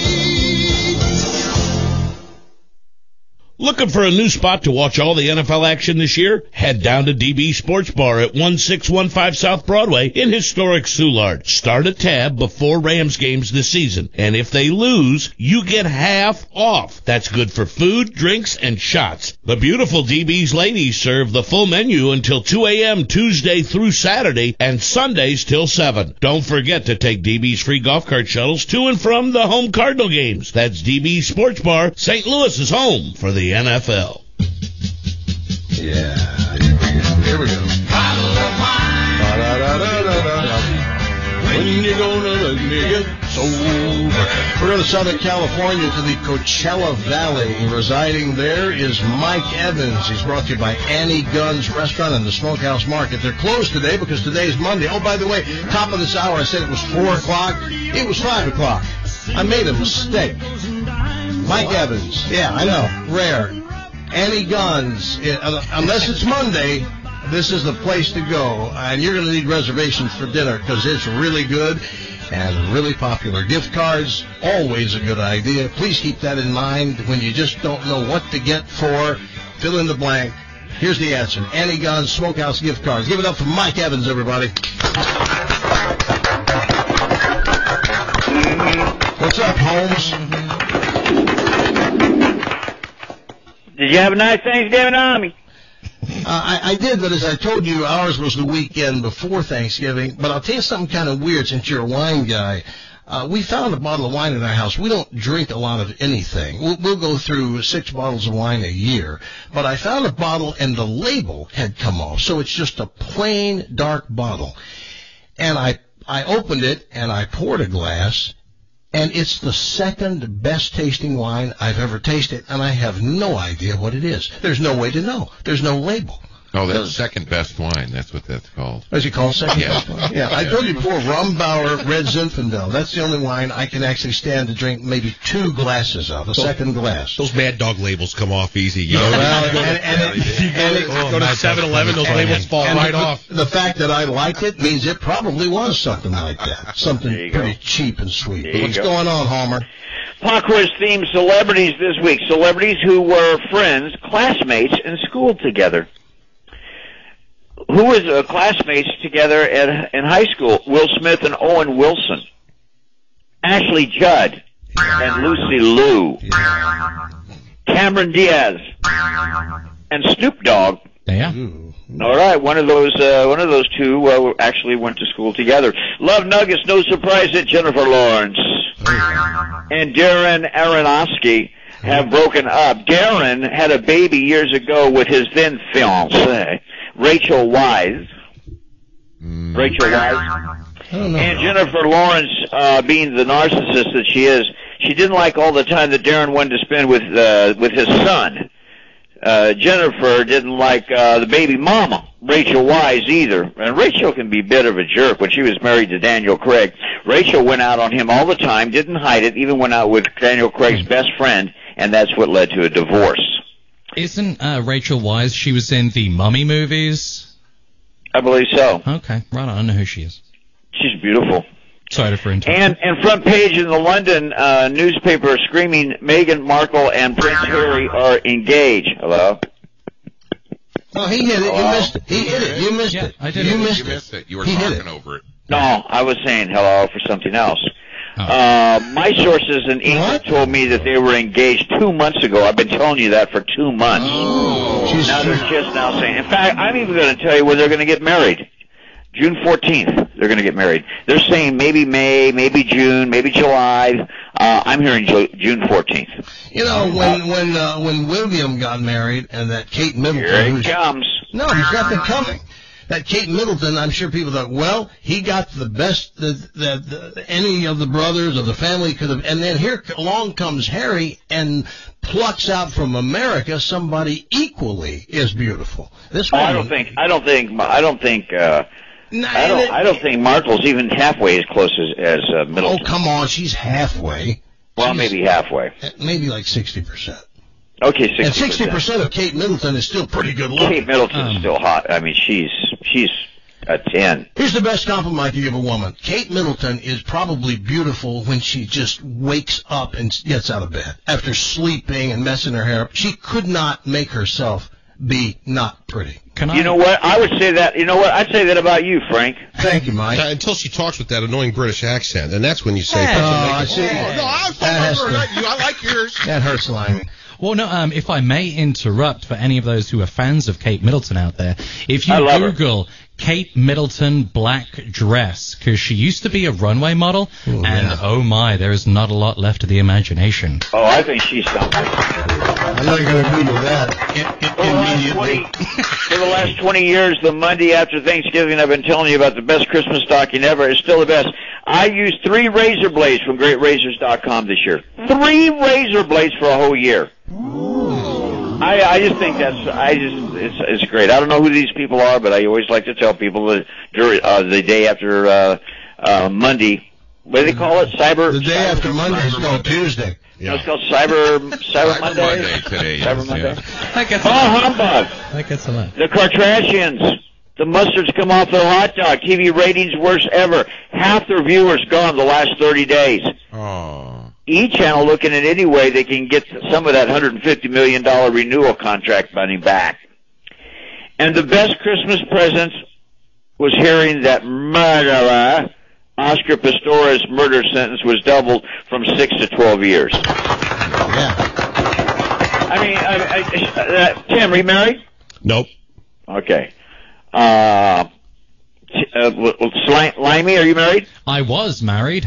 Looking for a new spot to watch all the N F L action this year? Head down to D B Sports Bar at one six one five South Broadway in historic Soulard. Start a tab before Rams games this season, and if they lose, you get half off. That's good for food, drinks, and shots. The beautiful D B's ladies serve the full menu until two a.m. Tuesday through Saturday and Sundays till seven. Don't forget to take D B's free golf cart shuttles to and from the home Cardinal games. That's D B Sports Bar, Saint Louis's home for the N F L. Yeah, here we go. When you gonna let me get sober? We're going to Southern California to the Coachella Valley. Residing there is Mike Evans. He's brought to you by Annie Gunn's Restaurant and the Smokehouse Market. They're closed today because today is Monday. Oh, by the way, top of this hour I said it was four o'clock. It was five o'clock. I made a mistake. Mike Evans. Yeah, I know. Rare. Annie Gunn's. Unless it's Monday, this is the place to go. And you're going to need reservations for dinner because it's really good and really popular. Gift cards, always a good idea. Please keep that in mind when you just don't know what to get for. Fill in the blank. Here's the answer. Annie Gunn's Smokehouse gift cards. Give it up for Mike Evans, everybody. What's up, Holmes? Did you have a nice Thanksgiving, Army? Uh, I, I did, but as I told you, ours was the weekend before Thanksgiving. But I'll tell you something kind of weird since you're a wine guy. Uh, we found a bottle of wine in our house. We don't drink a lot of anything. We'll, we'll go through six bottles of wine a year. But I found a bottle, and the label had come off. So it's just a plain, dark bottle. And I, I opened it, and I poured a glass. And it's the second best tasting wine I've ever tasted, and I have no idea what it is. There's no way to know. There's no label. Oh, that's second best wine. That's what that's called. What is it called? Second yeah. best wine? Yeah, I told you before, Rumbauer Red Zinfandel. That's the only wine I can actually stand to drink maybe two glasses of, a so, second glass. Those Mad Dog labels come off easy. You know? Well, and, and it, you go, to, oh, go to seven eleven, those labels fall and right the, off. The fact that I like it means it probably was something like that. Something pretty go. cheap and sweet. But what's go. going on, Homer? Pop quiz themed celebrities this week. Celebrities who were friends, classmates in school together. Who was uh, classmates together at, in high school? Will Smith and Owen Wilson. Ashley Judd and Lucy Liu. Cameron Diaz and Snoop Dogg. Yeah. All right, one of those uh, one of those two uh, actually went to school together. Love Nuggets, no surprise that Jennifer Lawrence and Darren Aronofsky have broken up. Darren had a baby years ago with his then fiancée, Rachel Weisz. Rachel Weisz. And Jennifer Lawrence, uh, being the narcissist that she is, she didn't like all the time that Darren wanted to spend with uh, with his son. Uh, Jennifer didn't like uh, the baby mama, Rachel Weisz, either. And Rachel can be a bit of a jerk. When she was married to Daniel Craig, Rachel went out on him all the time, didn't hide it, even went out with Daniel Craig's best friend, and that's what led to a divorce. Isn't uh, Rachel Weisz, she was in the Mummy movies? I believe so. Okay, right on. I know who she is. She's beautiful. Sorry for interrupting. And, and front page in the London uh, newspaper screaming Meghan Markle and Prince Harry are engaged. Hello? Oh, he hit it. You Hello? missed it. He hit it. You missed Yeah, it. I did You it. missed You it. missed it. You were He hit talking it. over it. No, I was saying hello for something else. Uh, my sources in England told me that they were engaged two months ago. I've been telling you that for two months. Oh. Now they're just now saying. In fact, I'm even going to tell you when they're going to get married. June fourteenth, they're going to get married. They're saying maybe May, maybe June, maybe July. Uh, I'm hearing Ju- June fourteenth. You know, when when uh, when William got married and that Kate Middleton. Here it who's- comes. No, he's got them coming. That Kate Middleton, I'm sure people thought, well, he got the best that, that, that any of the brothers of the family could have. And then here along comes Harry and plucks out from America somebody equally as beautiful. This one. I don't think. I don't think. I don't think. Uh, Nah, I don't. and it- I don't think Markle's even halfway as close as as uh, Oh, Middleton. come on, she's halfway. Well, She's- maybe halfway. Maybe like sixty percent. Okay, sixty. And sixty percent of Kate Middleton is still pretty good looking. Kate Middleton's still hot. I mean, she's she's a ten. Here's the best compliment I can give a woman. Kate Middleton is probably beautiful when she just wakes up and gets out of bed after sleeping and messing her hair up. She could not make herself be not pretty. Can I? You know what? I would say that. You know what? I'd say that about you, Frank. Thank you, Mike. Uh, until she talks with that annoying British accent, and that's when you say. Hey. "Fucking Oh, make I it." see. Oh, no, I'm That has sorry, to- not you. I like yours. That hurts, Limey. Well, no, um, if I may interrupt for any of those who are fans of Kate Middleton out there, if you I love her. Google Kate Middleton black dress, because she used to be a runway model, Ooh, and yeah. oh my, there is not a lot left of the imagination. Oh, I think she's something. I'm not going to Google that i- i- For the last immediately. twenty, for the last twenty years, the Monday after Thanksgiving, I've been telling you about the best Christmas stocking ever. It's still the best. I used three razor blades from great razors dot com this year. Three razor blades for a whole year. I, I just think that's I just it's it's great. I don't know who these people are, but I always like to tell people that during uh, the day after uh, uh, Monday, what do they call it? Cyber. The day cyber, after Monday is called Tuesday. No, it's called Cyber Cyber, Cyber Monday. Monday today, Cyber yes, Monday. yes. That gets Oh, humbug! That gets a lot. The Kardashians. The mustard's come off the hot dog. T V ratings worst ever. Half their viewers gone the last thirty days. Oh. E! Channel looking at any way they can get some of that one hundred fifty million dollars renewal contract money back. And the best Christmas present was hearing that murderer, Oscar Pistorius' murder sentence was doubled from six to twelve years. Yeah. I mean, I, I, uh, Tim, are you married? Nope. Okay. Uh, t- uh, w- w- Sli- Limey, are you married? I was married.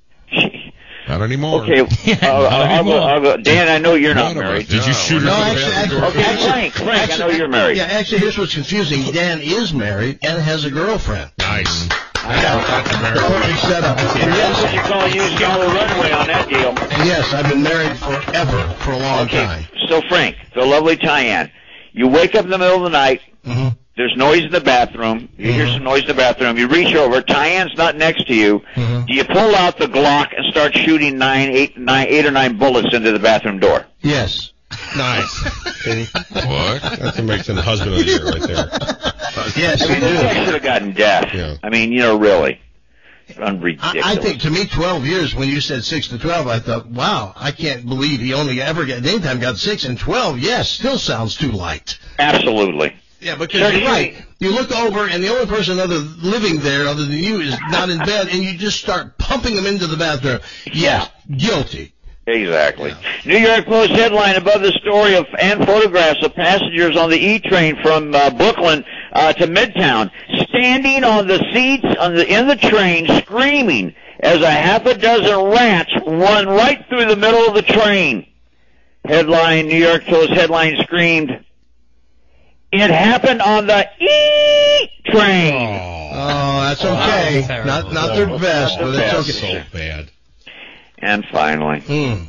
Not anymore. Okay. Uh, I'll, go, I'll go. Dan, I know you're not None of us. married. Did you shoot her No, through the actually, bathroom actually, door? Okay, actually, Frank, Frank, actually, I know you're married. Yeah, actually, here's what's confusing. Dan is married and has a girlfriend. Nice. I know. The perfect setup. That's what you call use yellow runway on that deal. And yes, I've been married forever, for a long Okay, time. so Frank, the lovely Tyann, you wake up in the middle of the night, Mm-hmm. there's noise in the bathroom, you hear some noise in the bathroom, you reach over, Tyann's not next to you, Mhm. do you pull out the Glock and start shooting nine, eight, nine, eight or nine bullets into the bathroom door? Yes. Nice. Kenny. What? That's what makes him the husband of the year right there. Yes, I we mean, this guy do. should have gotten death. Yeah. I mean, you know, really. Unridiculous. I, I think, to me, twelve years, when you said six to twelve, I thought, wow, I can't believe he only ever got, anytime got six, and twelve, yes, still sounds too light. Absolutely. Yeah, because you're right. You look over, and the only person other living there other than you is not in bed, and you just start pumping them into the bathroom. Yes, guilty. Exactly. New York Post headline above the story of and photographs of passengers on the E train from uh, Brooklyn uh, to Midtown, standing on the seats on the in the train, screaming as a half a dozen rats run right through the middle of the train. Headline: New York Post headline screamed, "It happened on the E train." Oh, that's okay. Oh, not not their best, but it's okay. So bad. And finally. Mm.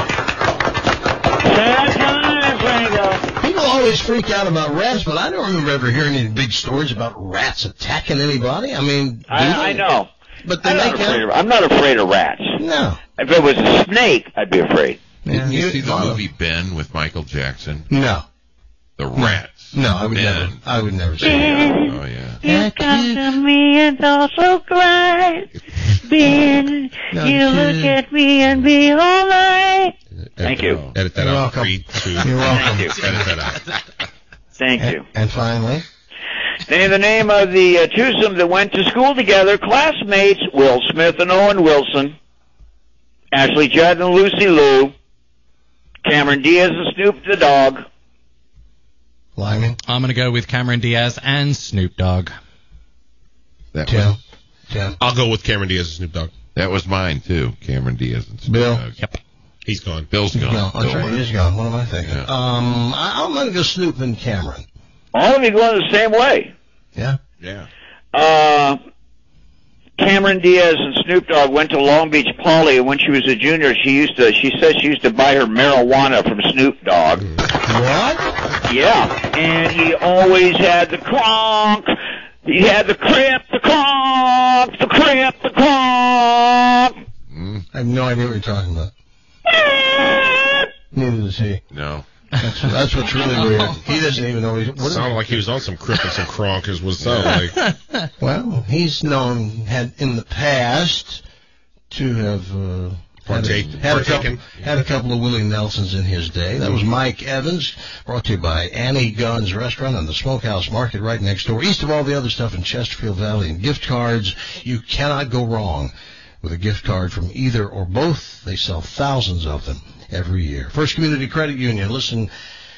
People always freak out about rats, but I don't remember ever hearing any big stories about rats attacking anybody. I mean, I, I know. But they I'm, make not afraid of, I'm not afraid of rats. No. If it was a snake, I'd be afraid. Didn't you see the movie Ben with Michael Jackson? No. The rats. No, I would Ben. never. I would never see Ben. that. Oh yeah. You come to me and also cry. Ben, No, you kid. look at me and be alright. Thank you. Edit that You're out. welcome. Three, two. You're welcome. Thank you. Edit that out. Thank And, you. and finally, Name the name of the uh, twosome that went to school together, classmates Will Smith and Owen Wilson, Ashley Judd and Lucy Liu, Cameron Diaz and Snoop the dog. Lyman, I'm going to go with Cameron Diaz and Snoop Dogg. That Tim, was, Tim, I'll go with Cameron Diaz and Snoop Dogg. that was mine too. Cameron Diaz and Snoop Bill. Dogg. Yep. He's gone. Bill's gone. No, I'm sorry, he's gone. What am I thinking? Yeah. Um, I, I'm going to go Snoop and Cameron. All of you going the same way. Yeah. Yeah. Uh, Cameron Diaz and Snoop Dogg went to Long Beach Poly, and when she was a junior, she used to. She said she used to buy her marijuana from Snoop Dogg. What? Yeah, and he always had the cronk. He had the crip, the cronk, the crip, the cronk. Mm. I have no idea what you're talking about. Neither does he. No. That's, that's what's really weird. He doesn't even know. He's, what Sounded like he was on some crip and some cronk is what it sounded like. Well, he's known had in the past to have uh, had, a, Partake, had, a couple, partaken. had a couple of Willie Nelsons in his day. That was Mike Evans, brought to you by Annie Gunn's Restaurant on the Smokehouse Market right next door, east of all the other stuff in Chesterfield Valley. And gift cards, you cannot go wrong with a gift card from either or both. They sell thousands of them every year. First Community Credit Union, listen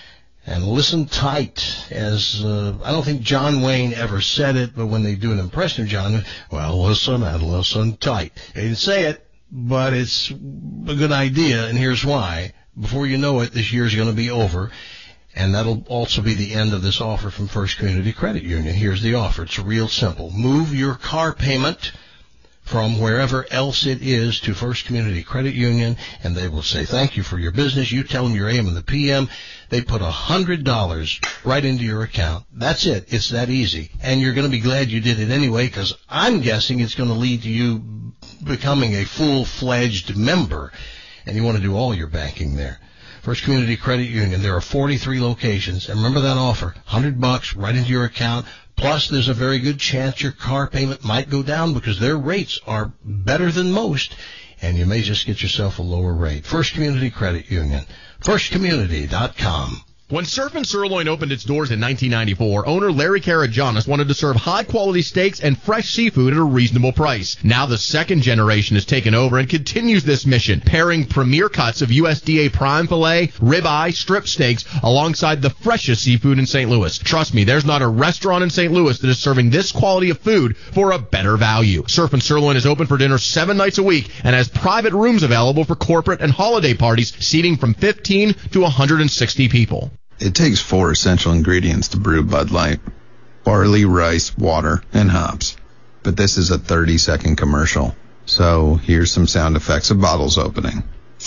and listen tight, as uh, I don't think John Wayne ever said it, but when they do an impression of John, well, listen and listen tight. They didn't say it, but it's a good idea, and here's why. Before you know it, this year is going to be over, and that'll also be the end of this offer from First Community Credit Union. Here's the offer. It's real simple. Move your car payment from wherever else it is to First Community Credit Union, and they will say thank you for your business. You tell them your A M and the P M. They put one hundred dollars right into your account. That's it. It's that easy. And you're going to be glad you did it anyway, because I'm guessing it's going to lead to you becoming a full-fledged member, and you want to do all your banking there. First Community Credit Union, there are forty-three locations, and remember that offer, one hundred bucks right into your account. Plus, there's a very good chance your car payment might go down because their rates are better than most, and you may just get yourself a lower rate. First Community Credit Union, first community dot com. When Surf and Sirloin opened its doors in nineteen ninety-four, owner Larry Karajanis wanted to serve high-quality steaks and fresh seafood at a reasonable price. Now the second generation has taken over and continues this mission, pairing premier cuts of U S D A prime filet, ribeye, strip steaks, alongside the freshest seafood in Saint Louis. Trust me, there's not a restaurant in Saint Louis that is serving this quality of food for a better value. Surf and Sirloin is open for dinner seven nights a week and has private rooms available for corporate and holiday parties, seating from fifteen to one hundred sixty people. It takes four essential ingredients to brew Bud Light: barley, rice, water, and hops. But this is a thirty-second commercial. So here's some sound effects of bottles opening.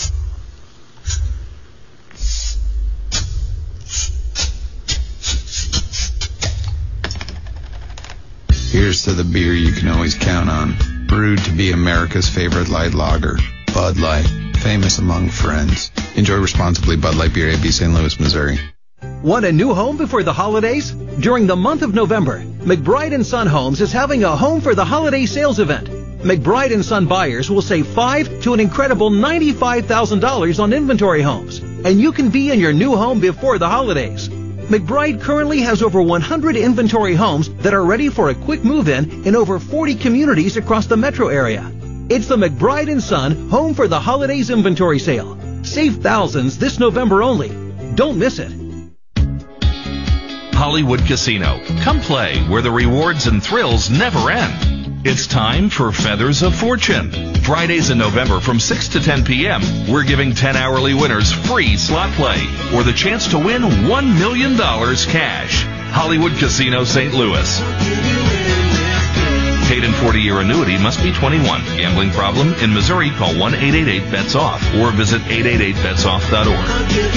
Here's to the beer you can always count on. Brewed to be America's favorite light lager, Bud Light. Famous among friends. Enjoy responsibly. Bud Light Beer, A B, Saint Louis, Missouri. Want a new home before the holidays? During the month of November, McBride and Son Homes is having a home for the holiday sales event. McBride and Son buyers will save five to an incredible ninety-five thousand dollars on inventory homes, and you can be in your new home before the holidays. McBride currently has over one hundred inventory homes that are ready for a quick move-in in over forty communities across the metro area. It's the McBride and Son Home for the Holidays inventory sale. Save thousands this November only. Don't miss it. Hollywood Casino. Come play where the rewards and thrills never end. It's time for Feathers of Fortune. Fridays in November from six to ten p.m., we're giving ten hourly winners free slot play or the chance to win one million dollars cash. Hollywood Casino, Saint Louis. Paid in forty-year annuity must be twenty-one. Gambling problem? In Missouri, call one eight eight eight bets off or visit eight eight eight bets off dot org.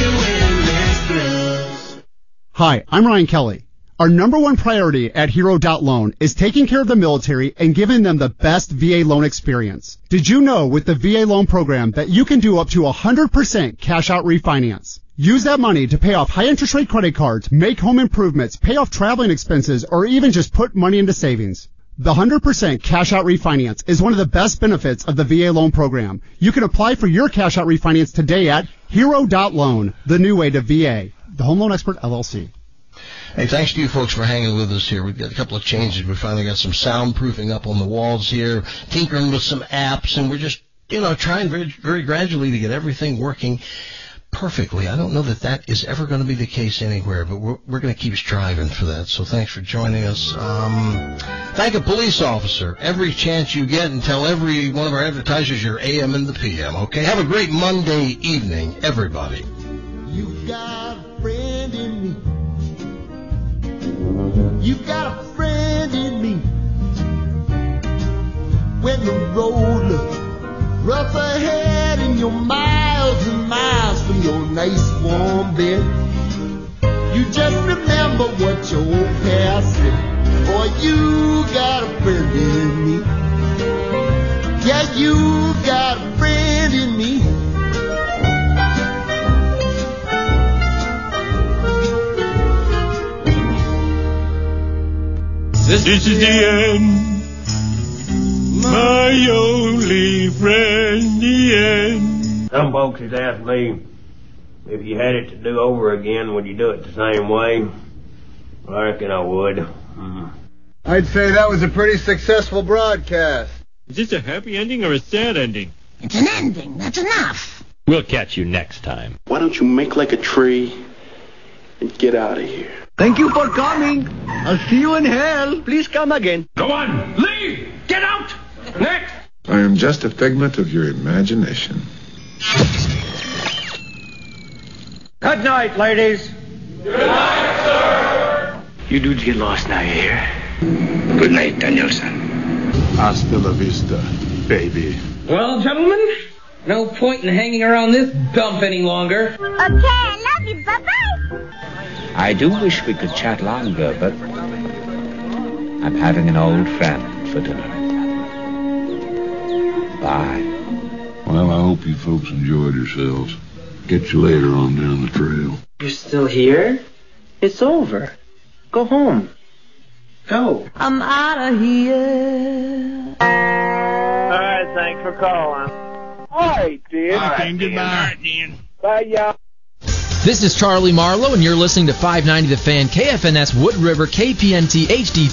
Hi, I'm Ryan Kelly. Our number one priority at Hero Loan is taking care of the military and giving them the best V A loan experience. Did you know with the V A loan program that you can do up to one hundred percent cash out refinance? Use that money to pay off high interest rate credit cards, make home improvements, pay off traveling expenses, or even just put money into savings. The one hundred percent cash out refinance is one of the best benefits of the V A loan program. You can apply for your cash out refinance today at Hero Loan, the new way to V A. The Home Loan Expert, L L C. Hey, thanks to you folks for hanging with us here. We've got a couple of changes. We finally got some soundproofing up on the walls here, tinkering with some apps, and we're just, you know, trying very, very gradually to get everything working perfectly. I don't know that that is ever going to be the case anywhere, but we're, we're going to keep striving for that. So thanks for joining us. Um, thank a police officer every chance you get, and tell every one of our advertisers you're A M and the P M, okay? Have a great Monday evening, everybody. You got a friend in me. You got a friend in me. When the road looks rough ahead and you're miles and miles from your nice warm bed, you just remember what your old past said. Boy, you got a friend in me. Yeah, you got a friend in me. This, this is the end, my only friend, the end. Some folks has asked me if you had it to do over again, would you do it the same way? I reckon I would. Mm. I'd say that was a pretty successful broadcast. Is this a happy ending or a sad ending? It's an ending, that's enough. We'll catch you next time. Why don't you make like a tree and get out of here? Thank you for coming. I'll see you in hell. Please come again. Go on, leave! Get out! Next! I am just a figment of your imagination. Good night, ladies. Good night, sir. You dudes get lost now, you hear? Good night, Danielson. Hasta la vista, baby. Well, gentlemen, no point in hanging around this dump any longer. Okay, I love you. Bye-bye. I do wish we could chat longer, but I'm having an old friend for dinner. Bye. Well, I hope you folks enjoyed yourselves. Get you later on down the trail. You're still here? It's over. Go home. Go. I'm out of here. All right, thanks for calling. All right, dude. All right, goodbye. All right, Dan. Bye, y'all. This is Charlie Marlowe, and you're listening to five ninety The Fan, K F N S Wood River, K P N T H D